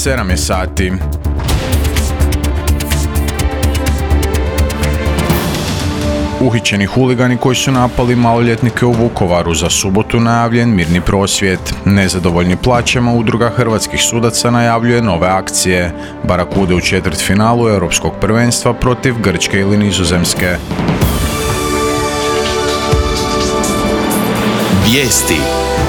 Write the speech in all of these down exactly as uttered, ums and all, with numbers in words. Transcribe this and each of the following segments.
sedam je sati. Uhićeni huligani koji su napali maloljetnike u Vukovaru, za subotu najavljen mirni prosvjed. Nezadovoljni plaćama udruga hrvatskih sudaca najavljuje nove akcije. Barakude u četvrtfinalu Europskog prvenstva protiv Grčke ili Nizozemske. Vijesti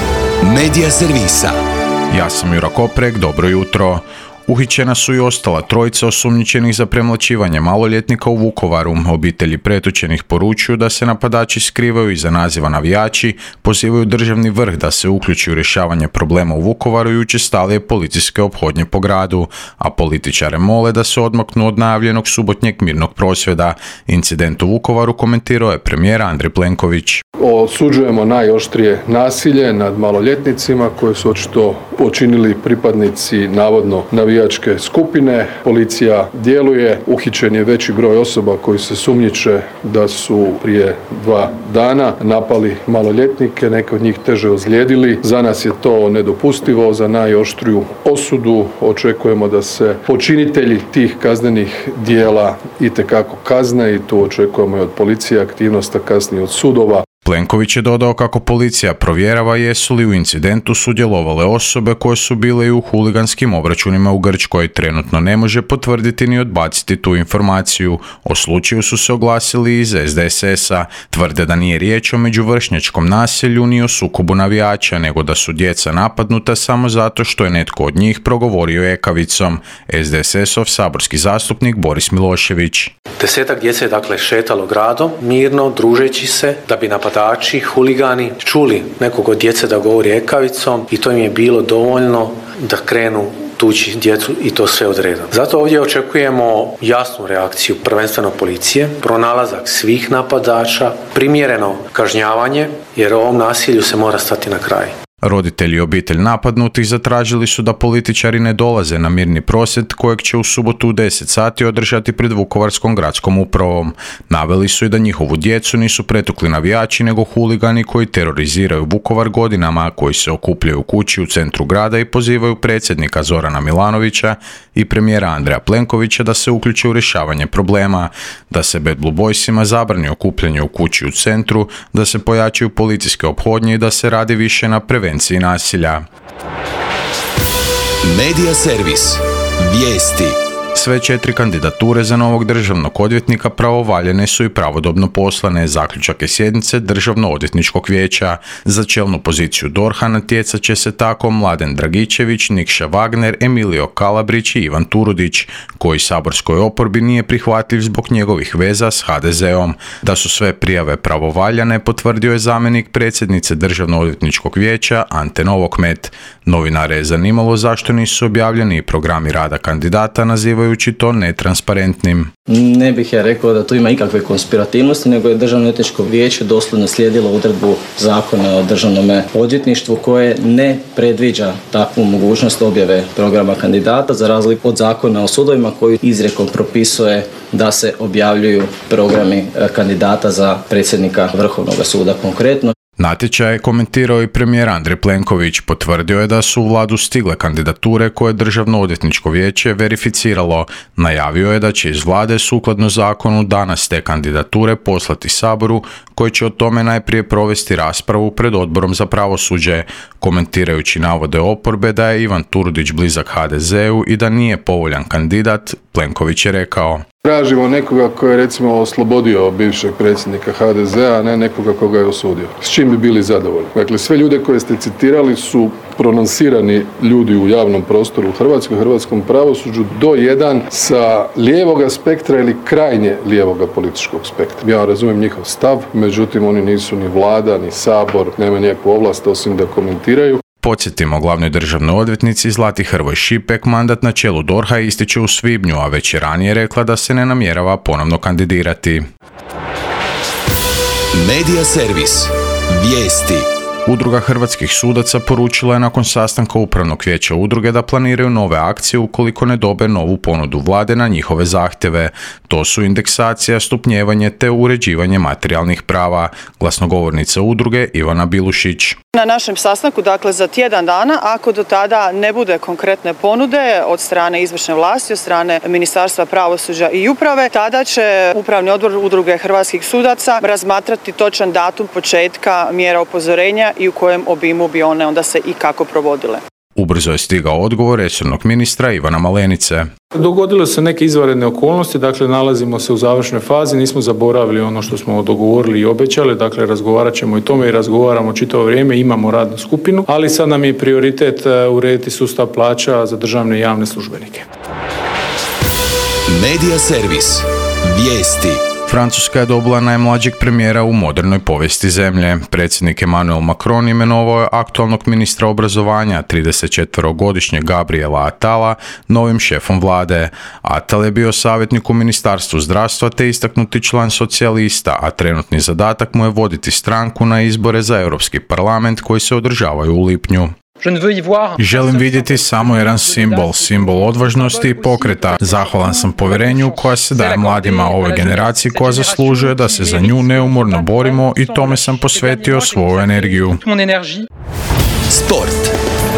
Medija servisa. Ja sam Jura Koprek, dobro jutro. Uhićena su i ostala trojica osumnjičenih za premlaćivanje maloljetnika u Vukovaru. Obitelji pretučenih poručuju da se napadači skrivaju iza naziva navijači, pozivaju državni vrh da se uključi u rješavanje problema u Vukovaru i učestalije policijske ophodnje po gradu, a političare mole da se odmaknu od najavljenog subotnjeg mirnog prosvjeda. Incident u Vukovaru komentirao je premijer Andrej Plenković. Osuđujemo najoštrije nasilje nad maloljetnicima koje su očito počinili pripadnici navodno navijačke skupine. Policija djeluje, uhićen je veći broj osoba koji se sumnjiče da su prije dva dana napali maloljetnike, neke od njih teže ozlijedili. Za nas je to nedopustivo, za najoštriju osudu. Očekujemo da se počinitelji tih kaznenih djela itekako kazne i tu očekujemo i od policije aktivnost, a kasnije od sudova. Plenković je dodao kako policija provjerava jesu li u incidentu sudjelovale osobe koje su bile i u huliganskim obračunima u Grčkoj. Trenutno ne može potvrditi ni odbaciti tu informaciju. O slučaju su se oglasili iz S D S S-a. Tvrde da nije riječ o međuvršnjačkom nasilju ni o sukobu navijača, nego da su djeca napadnuta samo zato što je netko od njih progovorio ekavicom. S D S S-ov saborski zastupnik Boris Milošević. Desetak djece je dakle šetalo gradom, mirno, družeći se, da bi napadači, huligani, čuli nekog od djece da govori ekavicom i to im je bilo dovoljno da krenu tući djecu i to sve odredom. Zato ovdje očekujemo jasnu reakciju, prvenstveno policije, pronalazak svih napadača, primjereno kažnjavanje, jer ovom nasilju se mora stati na kraj. Roditelji i obitelj napadnutih zatražili su da političari ne dolaze na mirni prosvjed kojeg će u subotu u deset sati održati pred Vukovarskom gradskom upravom. Naveli su i da njihovu djecu nisu pretukli navijači nego huligani koji teroriziraju Vukovar godinama, koji se okupljaju u kući u centru grada i pozivaju predsjednika Zorana Milanovića i premijera Andreja Plenkovića da se uključe u rješavanje problema, da se Bad Blue Boysima zabrani okupljanje u kući u centru, da se pojačaju policijske ophodnje i da se radi više na prevenciji nasilja. Medija servis. Vijesti. Sve četiri kandidature za novog državnog odvjetnika pravovaljene su i pravodobno poslane. Zaključak je sjednice Državno-odvjetničkog vijeća. Za čelnu poziciju D O R H-a natjecat će se tako Mladen Dragičević, Nikša Wagner, Emilio Kalabrić i Ivan Turudić, koji saborskoj oporbi nije prihvatljiv zbog njegovih veza s H D Z-om. Da su sve prijave pravovaljane, potvrdio je zamjenik predsjednice Državno-odvjetničkog vijeća Ante Novokmet. Novinare je zanimalo zašto nisu objavljeni programi rada kandidata, nazivajući to netransparentnim. Ne bih ja rekao da tu ima ikakve konspirativnosti, nego je Državno-odvjetničko vijeće doslovno slijedilo odredbu Zakona o državnom odvjetništvu koje ne predviđa takvu mogućnost objave programa kandidata, za razliku od Zakona o sudovima koji izrijekom propisuje da se objavljuju programi kandidata za predsjednika Vrhovnog suda konkretno. Natječaj je komentirao i premijer Andrej Plenković. Potvrdio je da su u vladu stigle kandidature koje Državno-odvjetničko vijeće verificiralo. Najavio je da će iz vlade sukladno zakonu danas te kandidature poslati Saboru, koji će o tome najprije provesti raspravu pred Odborom za pravosuđe. Komentirajući navode oporbe da je Ivan Turudić blizak H D Z-u i da nije povoljan kandidat, Plenković je rekao: Tražimo nekoga koji je recimo oslobodio bivšeg predsjednika H D Z-a, a ne nekoga koga je osudio. S čim bi bili zadovoljni? Dakle, sve ljude koje ste citirali su prononsirani ljudi u javnom prostoru u Hrvatskoj, hrvatskom pravosuđu, do jedan sa lijevoga spektra ili krajnje lijevoga političkog spektra. Ja razumijem njihov stav, međutim oni nisu ni vlada, ni sabor, nema nikakvu ovlast osim da komentiraju. Podsjetimo, glavnoj državnoj odvjetnici Zlati Hrvoj Šipek mandat na čelu D O R H-a ističe u svibnju, a već je ranije rekla da se ne namjerava ponovno kandidirati. Medija servis. Vijesti. Udruga hrvatskih sudaca poručila je nakon sastanka upravnog vijeća udruge da planiraju nove akcije ukoliko ne dobe novu ponudu vlade na njihove zahtjeve. To su indeksacija, stupnjevanje te uređivanje materijalnih prava. Glasnogovornica udruge Ivana Bilušić. Na našem sastanku, dakle za tjedan dana, ako do tada ne bude konkretne ponude od strane izvršne vlasti, od strane Ministarstva pravosuđa i uprave, tada će Upravni odbor udruge hrvatskih sudaca razmatrati točan datum početka mjera upozorenja i u kojem obimu bi one onda se i kako provodile. Ubrzo je stigao odgovor resornog ministra Ivana Malenice. Dogodile se neke izvanredne okolnosti, dakle nalazimo se u završnoj fazi, nismo zaboravili ono što smo dogovorili i obećali, dakle razgovarat ćemo i tome i razgovaramo čitavo vrijeme, imamo radnu skupinu, ali sad nam je prioritet urediti sustav plaća za državne i javne službenike. Medija servis. Vijesti. Francuska je dobila najmlađeg premijera u modernoj povijesti zemlje. Predsjednik Emmanuel Macron imenovao je aktualnog ministra obrazovanja, tridesetčetverogodišnjeg Gabriela Attala, novim šefom vlade. Attal je bio savjetnik u Ministarstvu zdravstva te istaknuti član socijalista, a trenutni zadatak mu je voditi stranku na izbore za Europski parlament koji se održavaju u lipnju. Želim vidjeti samo jedan simbol, simbol odvažnosti i pokreta. Zahvalan sam povjerenju koja se daje mladima ove generacije koja zaslužuje da se za nju neumorno borimo i tome sam posvetio svoju energiju. Sport.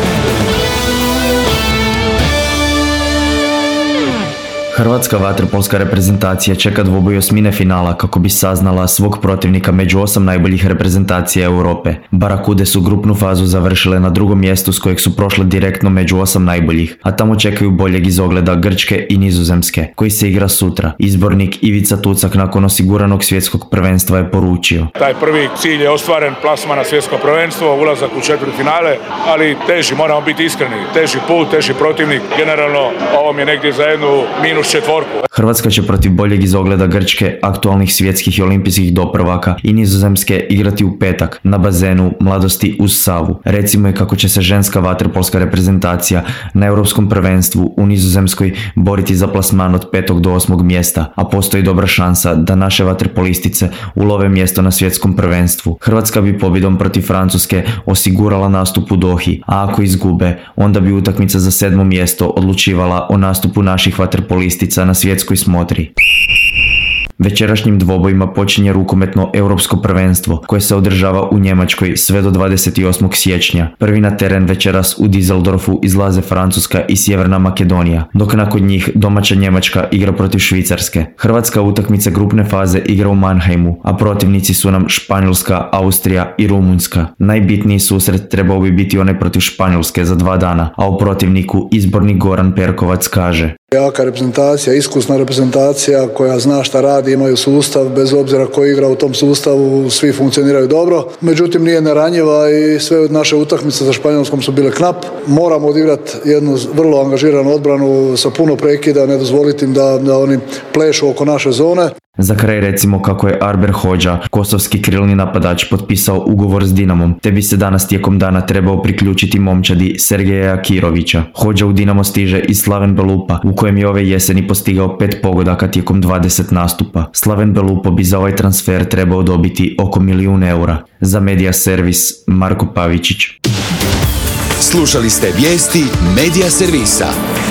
Hrvatska vaterpolska reprezentacija čeka dvoboj osmine finala kako bi saznala svog protivnika među osam najboljih reprezentacija Europe. Barakude su grupnu fazu završile na drugom mjestu s kojeg su prošle direktno među osam najboljih, a tamo čekaju boljeg izogleda Grčke i Nizozemske, koji se igra sutra. Izbornik Ivica Tucak nakon osiguranog svjetskog prvenstva je poručio: Taj prvi cilj je ostvaren, plasman na svjetsko prvenstvo, ulazak u četvrtfinale, ali teži, moramo biti iskreni, teži put, teži protivnik. Generalno ovo mi je negdje za jednu minus četvorku. Hrvatska će protiv boljeg izogleda Grčke, aktualnih svjetskih i olimpijskih doprvaka i Nizozemske igrati u petak na bazenu Mladosti uz Savu. Recimo je kako će se ženska vaterpolska reprezentacija na Europskom prvenstvu u Nizozemskoj boriti za plasman od petog do osmog mjesta, a postoji dobra šansa da naše vaterpolistice ulove mjesto na svjetskom prvenstvu. Hrvatska bi pobjedom protiv Francuske osigurala nastup u Dohi, a ako izgube, onda bi utakmica za sedmo mjesto odlučivala o nastupu naših vaterpolistica na svjetskoj smotri. Večerašnjim dvobojima počinje rukometno europsko prvenstvo koje se održava u Njemačkoj sve do dvadeset osmog siječnja. Prvi na teren večeras u Düsseldorfu izlaze Francuska i Sjeverna Makedonija, dok nakon njih domaća Njemačka igra protiv Švicarske. Hrvatska utakmica grupne faze igra u Mannheimu, a protivnici su nam Španjolska, Austrija i Rumunjska. Najbitniji susret trebao bi biti onaj protiv Španjolske za dva dana, a o protivniku izbornik Goran Perkovac kaže: Jaka reprezentacija, iskusna reprezentacija koja zna šta radi, imaju sustav, bez obzira ko igra u tom sustavu, svi funkcioniraju dobro. Međutim, nije neranjiva i sve naše utakmice za Španjolskom su bile knap. Moramo odigrati jednu vrlo angažiranu odbranu sa puno prekida, ne dozvoliti im da, da oni plešu oko naše zone. Za kraj recimo kako je Arber Hodža, kosovski krilni napadač, potpisao ugovor s Dinamom, te bi se danas tijekom dana trebao priključiti momčadi Sergeja Akirovića. Hodža u Dinamo stiže iz Slaven Belupa, u kojem je ove jeseni postigao pet pogodaka tijekom dvadeset nastupa. Slaven Belupo bi za ovaj transfer trebao dobiti oko milijun eura. Za Medija servis Marko Pavičić. Slušali ste vijesti Medija servisa.